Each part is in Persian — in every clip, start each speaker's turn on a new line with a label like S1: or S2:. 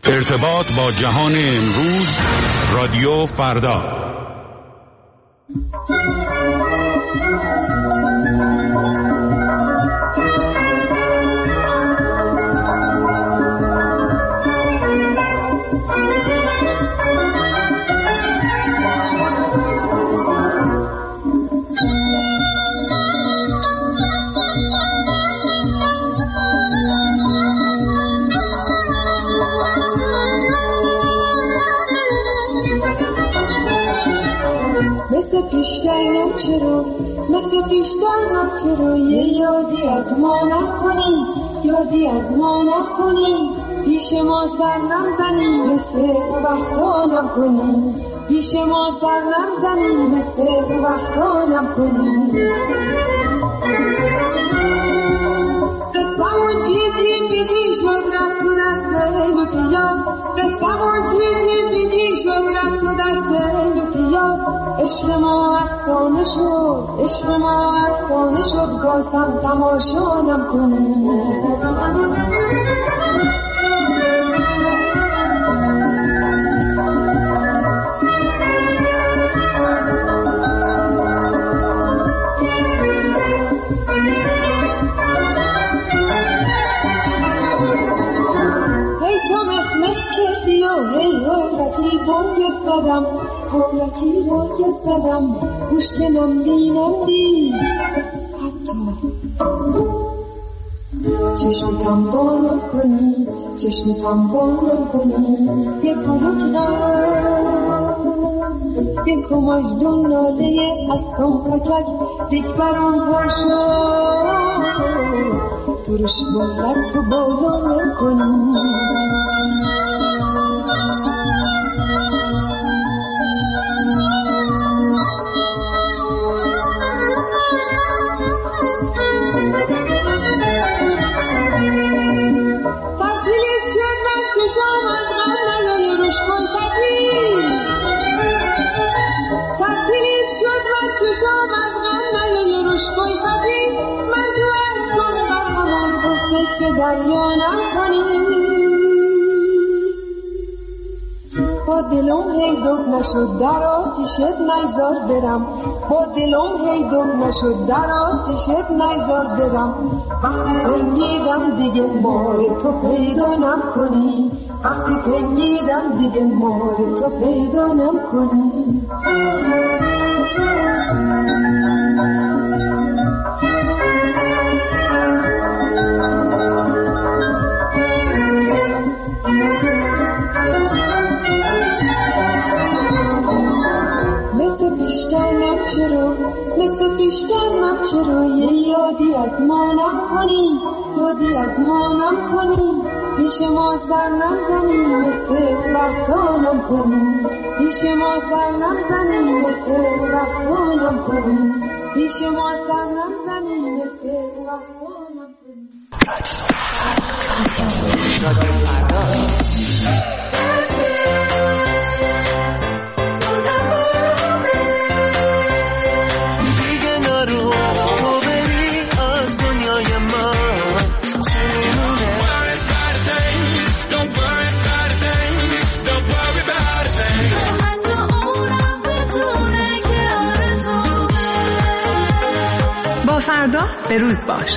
S1: ارتباط با جهان امروز، رادیو فردا.
S2: مثل پیشتر چرا یه یادی از ما نکنی، یادی از ما نکنی، پیش ما سر نزنی مثل وقتا نکنی، پیش ما سر نزنی مثل وقتا نکنی. قسمون جیجی بیجی شد رفت تو دست لطیا، قسمون جیجی بیجی شد رفت تو دست لطیا. عشق ما افسانه شد، عشق ما افسانه شد، گاسم تماشا نکنی. حالتی رویت زدم گوش کنم بینم دی، حتی چشمتم بالا کنی، چشمتم بالا کنی. یک کماش دون ناله حسن پکک دیک برام پاشا، ترش باید تو بالا کنی. با دلم هی دب نشد در آتیشت نیزار برم، با دلم هی دب نشد در آتیشت نیزار برم. وقتی تنگیدم دیگه مار تو پیدا نکنی، وقتی تنگیدم دیگه مار تو پیدا نکنی. مثل پیشتر چرا یه یادی از ما نکنی، یادی از ما نکنی، پیش ما سر نزنی مثل وقتا نکنی، پیش ما سر نزنی مثل وقتا نکنی، پیش ما سر نزنی مثل وقتا نکنی.
S3: فردا به روز باش.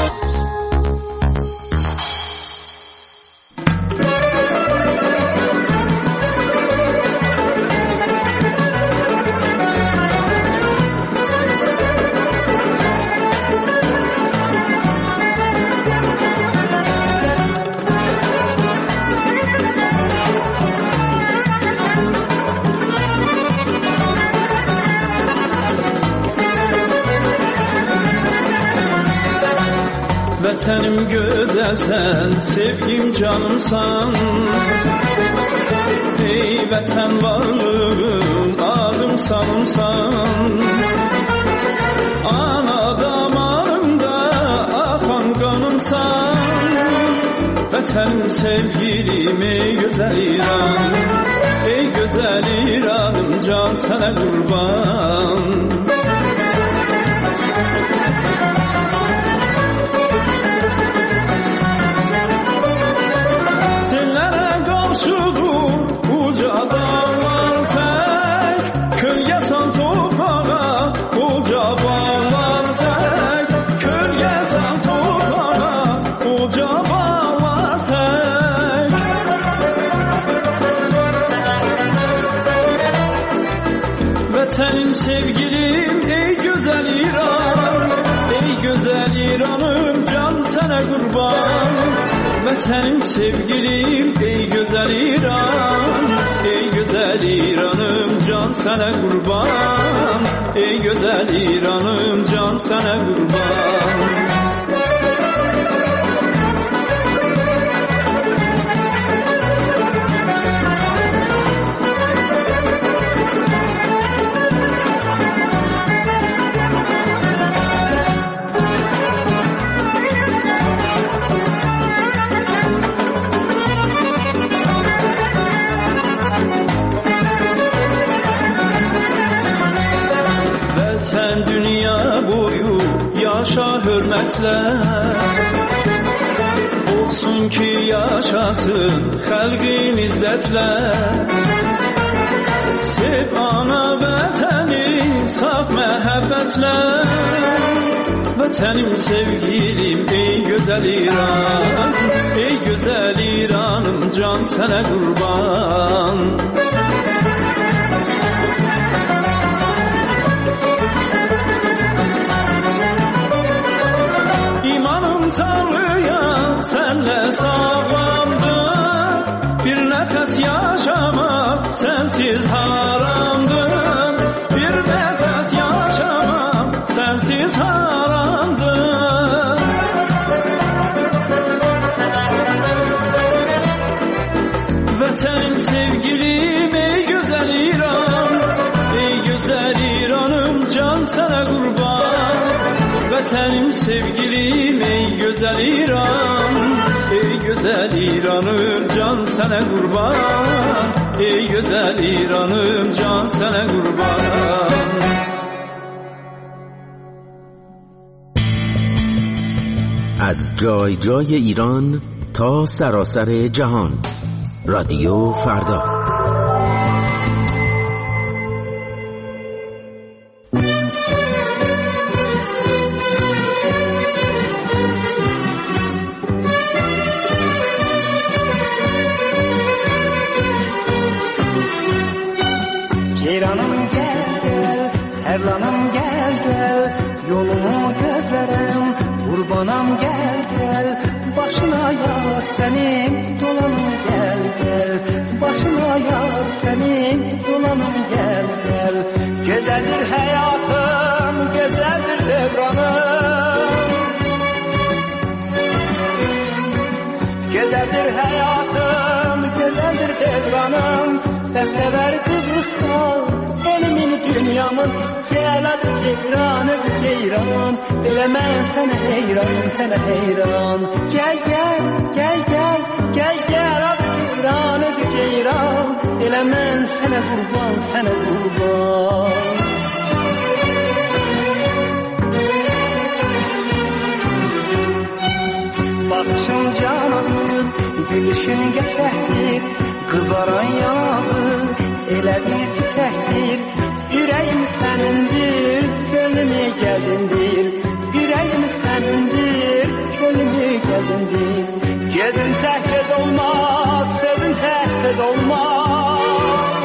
S4: Vətənim gözəlsən, sevgim canımsan. Ey vətən varlığım, adım sanımsan. Ana damarımda axan qanımsan. Vətənim sevgilim, ey gözəl İran. Ey gözəl İranım, can sənə qurban. tek. Vətənim sevgilim ey gözəl İran, ey gözəl İranım can sənə qurban. Vətənim sevgilim ey gözəl İran, ey gözəl İranım can sənə qurban. Ey gözəl İranım can sənə qurban. Yaşa hörmətlə, olsun ki yaşasın xalqin izzətlə. Sev ana vətəni saf məhəbbətlə. Vətənim sevgilim ey gözəl İran, ey gözəl İranım can sənə qurban. Tanrı'ya senle sağlamdır, bir nefes yaşamak sensiz haramdır, bir nefes yaşamak sensiz haramdır. Vətənim sevgilim ey güzel İran, ey güzel İranım can sana kurban. Vətənim sevgilim ey güzel İran, ey güzel İranım can sana kurban. Ey güzel İranım can sana kurban.
S5: از جای جای ایران تا سراسر جهان، رادیو فردا.
S6: Ceyranım gel gel, Terlanım gel gel, yolumu gözlerim, kurbanım gel gel, başına yar senin dolanım gel gel, başına yar senin dolanım gel gel. Güzeldir hayatım, güzeldir devranım, güzeldir hayatım, güzeldir devranım. Beklever Kıbrıs'ta elimin dünyamın, gel adı Ceyran öbü Ceyran, bilemem sana heyran, sana heyran. Gel gel gel gel gel gel adı Ceyran öbü Ceyran, bilemem sana kurban, sana kurban. Bakışın cananır, gülüşün geçerdir, kızaran yanağır, elə bir titəkdir. Ürəyim sənindir, gönlümü gəzindir. Ürəyim sənindir, gönlümü gəzindir. Gedin təhked olmaz, sözün təhked olmaz.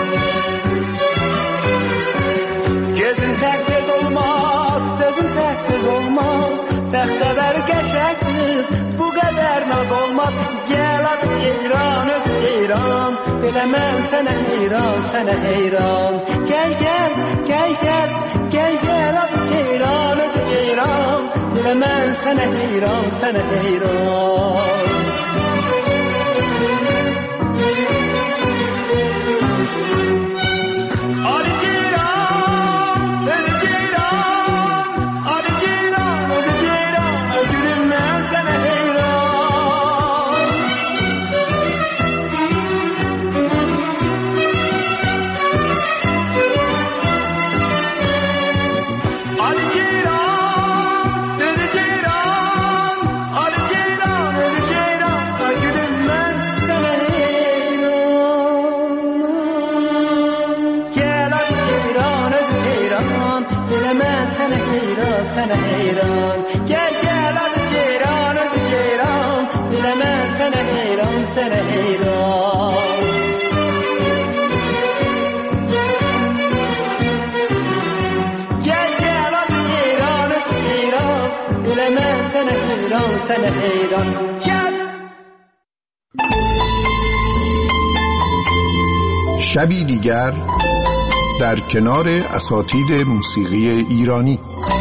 S6: Gedin təhked olmaz, sözün təhked olmaz. Bəxtəvər qəşəng qız, bu qədər naz olmaz. Gəl adı Ceyran öp Ceyran, bilemem sana heyran, sana heyran. Gel gel gel gel gel gel adı Ceyran öp Ceyran, bilemem sana heyran, sana heyran. Sana heyran, gel gel adı Ceyran öbü Ceyran, bilemem sana سر ایران گل از ایران ایران سن ایران
S7: شبی دیگر در کنار اساتید موسیقی ایرانی.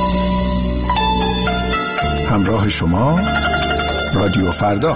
S7: همراه شما رادیو فردا.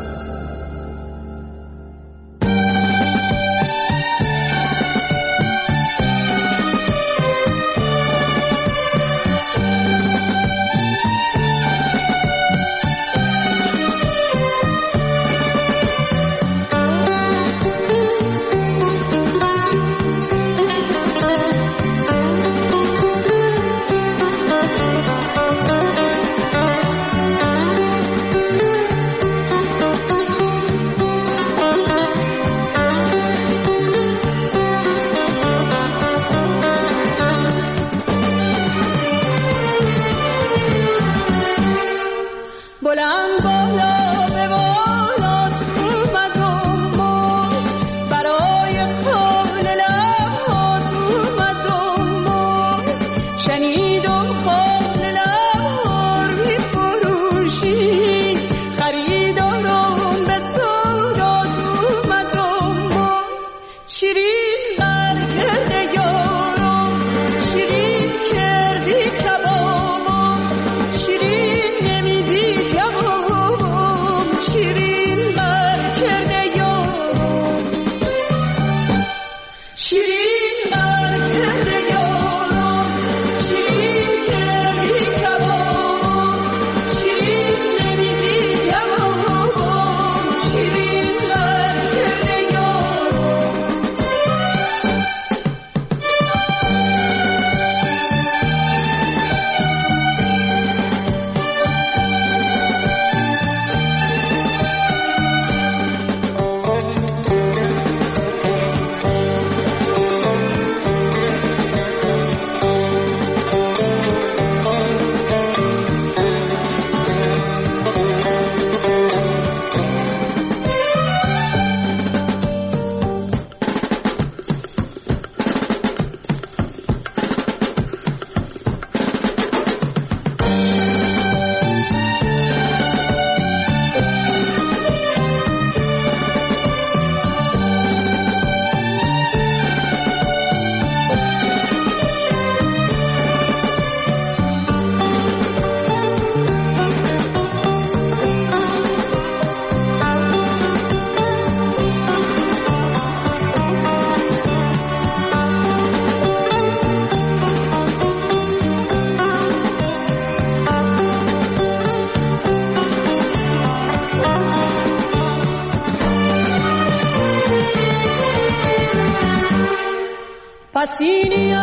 S8: پسینی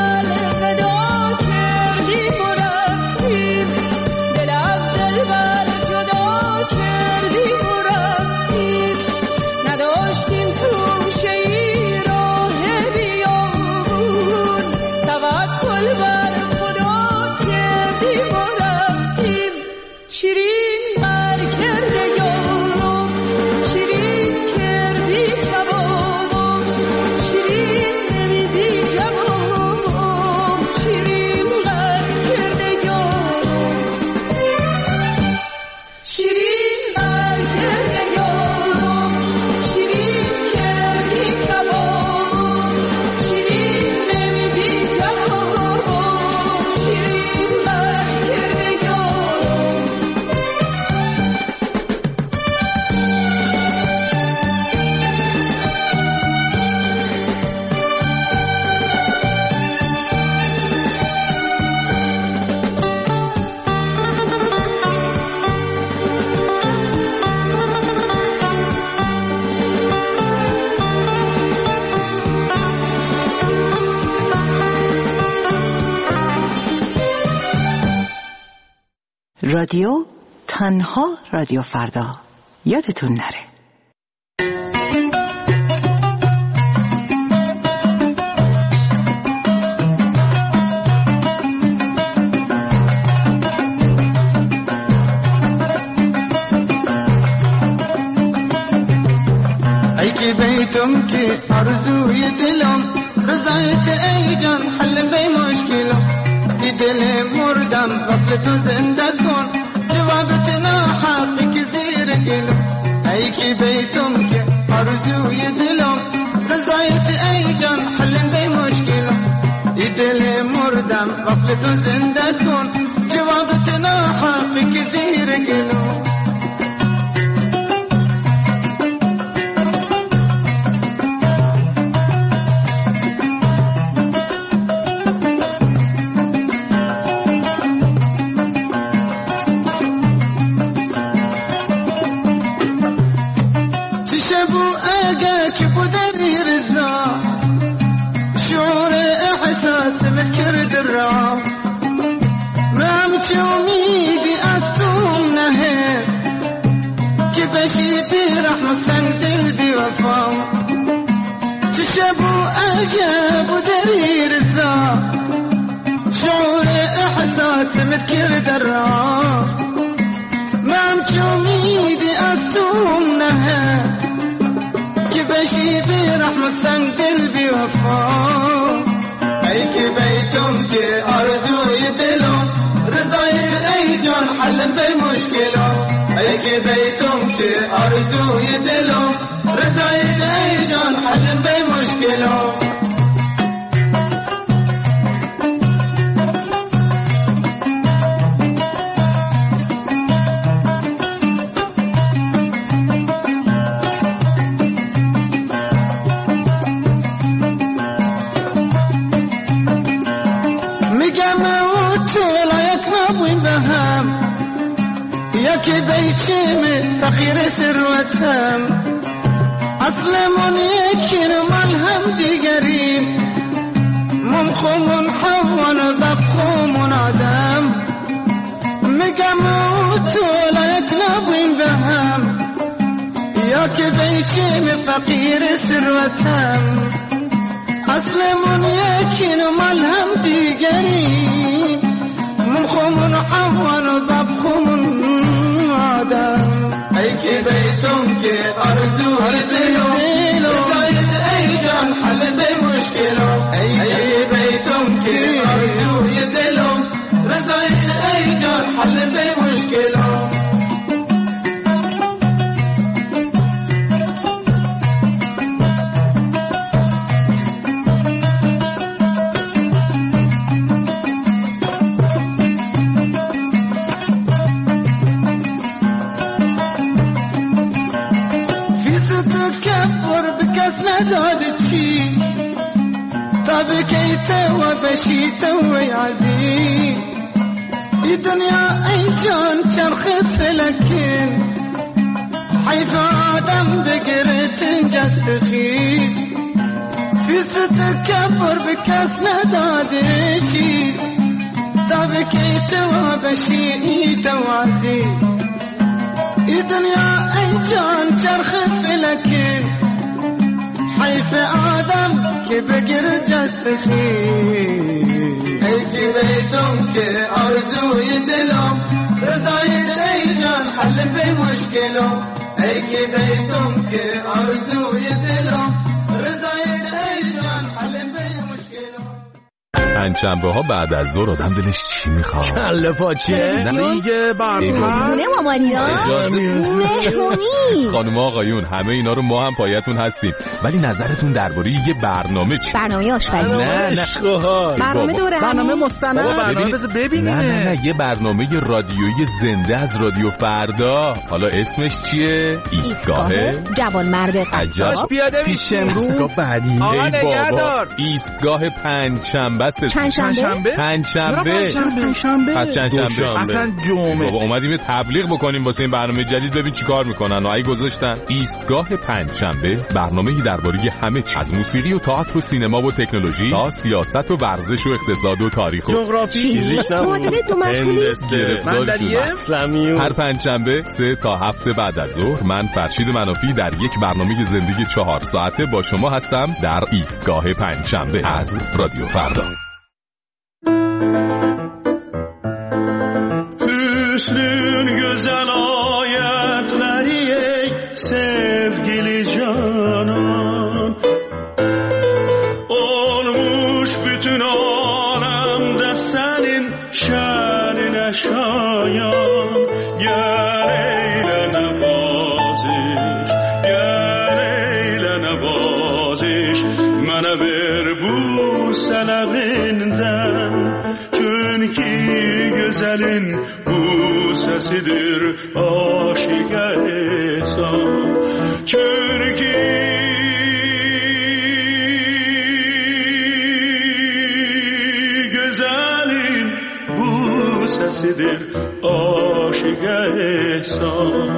S8: الوداع کردیم و رفتیم دل از دل بر جدا کردیم و رفتیم نداشتیم توشه ای راه بیابون توکل بر خدا کردیم و رفتیم شیرین بر کرده یارم شیرین کردی کبابم شیرین نمیدی جوابم شیرین بر کرده یارم شیرین بر کرده یارم شیرین کردی کبابم شیرین نمیدی جوابم شیرین بر کرده یارم
S9: رادیو تنها رادیو فردا یادتون نره.
S10: ای که بیتم که آرزوی دلم رضایت ای جان حل به مشکلم ای دل مردم وصل تو زنده کن جوابت ناحقی که زیر گلم ای که بیتم که آرزوی دلم رضایت ای جان حل به مشکلم ای دل مردم وصل تو زنده کن جوابت ناحقی که زیر گلم مذكر درا ما مشوميدي أسومنها كبشي برحمة سن قلبي وفا أي كبيتم كي أرجو يدلم رضاية أي جان حل بمشكلة أي كبيتم كي أرجو يدلم رضاية أي جان حل بمشكلة ياكي بيتشم فخير ثروتهم أظلم يكن ملهم دقريب ممخم حون بقوم عدم مقاموت لا يكنبين بهم ياكي بيتشم فقير ثروتهم أظلم يكن ملهم دقريب ممخم حون بقوم أي كي بيتم كي أرجو رزيلو رزايد أي جان حل بمشكلة أي بيتم كي أرجو يدلو رزايد أي جان حل بمشكلة بكيت وبشيت ويعزي في دنيا أي جان شرخف لكن حيث آدم بقرت جستخي في ستكبر بكاس ندادتي بكيت وبشيت وعزي في دنيا أي جان شرخف لكن حيث آدم كي بقر جستخي أي كي بيتم كي أرزو يدلم رضايد أي جان حل بمشكلة أي كي بيتم كي أرزو يدلم رضايد أي جان حل بمشكلة
S11: پنجشنبه ها بعد از ظهر آدم دلش چی میخواد؟
S12: کله پاچه دیگه برنامه
S11: مهمونی. خانم آقایون همه اینا رو ما هم پایتون هستیم، ولی نظرتون درباره یه برنامه چی؟
S3: برنامه آشپزی.
S11: نه
S3: برنامه دوره،
S12: برنامه مستند، برنامه ببینیم.
S11: نه یه برنامه رادیویی زنده از رادیو فردا. حالا اسمش چیه؟ ایستگاه
S3: جوانمرد قصاب.
S12: پیاده پیش امروز بعدی.
S11: بابا ایستگاه پنجشنبه است.
S12: پنجشنبه
S11: اصلا جمعه. بابا اومدیم تبلیغ بکنیم واسه این برنامه جدید، ببین چیکار میکنن. و گذاشتن ایستگاه پنجشنبه، برنامه‌ای درباره همه چیز، از موسیقی و تئاتر و سینما و تکنولوژی تا سیاست و ورزش و اقتصاد و تاریخ و
S12: جغرافی، فیزیک،
S11: هر پنجشنبه 3 تا 7 بعد از ظهر من فرشید منافی در یک برنامه زندگی 4 ساعته با شما هستم در ایستگاه پنجشنبه از رادیو فردا.
S4: Güzel ayetleri ey sevgili can
S13: naziş Mənə ver bu sələvindən Çünki gözəlin bu səsidir aşiqə ehsan Çünki gözəlin bu səsidir aşiqə ehsan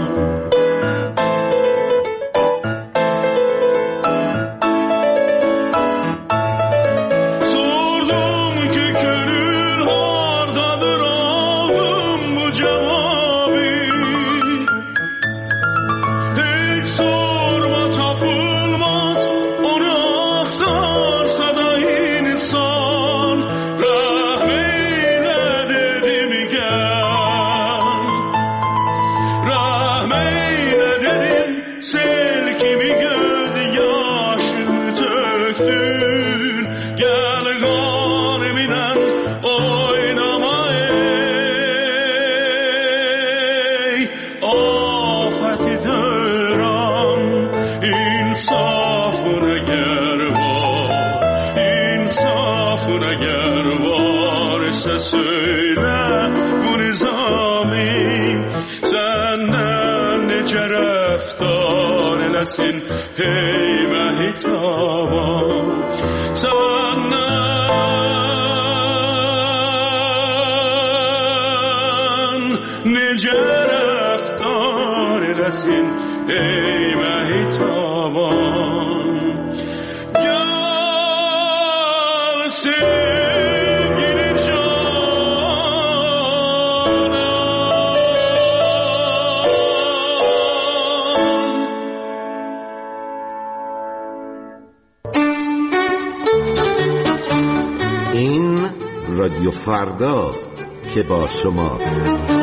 S13: söyle bu nizamim Senden nece rəftar eləsin hey məhitaban Senden nece rəftar eləsin hey məhitaban Gəlsin
S14: رادیو فرداست که با شماست